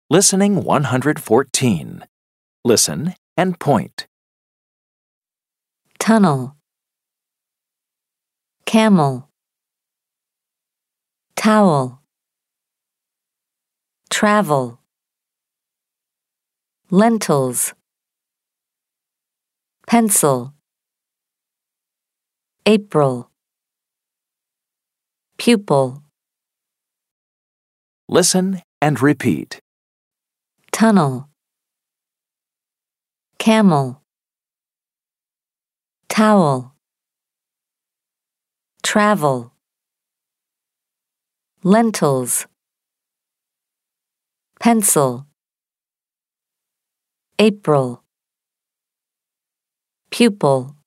Listening 114. Listen and point. Tunnel, camel, towel, travel, lentils, pencil, April, pupil, Listen and repeat. tunnel, camel, towel, travel, lentils, pencil, April, pupil.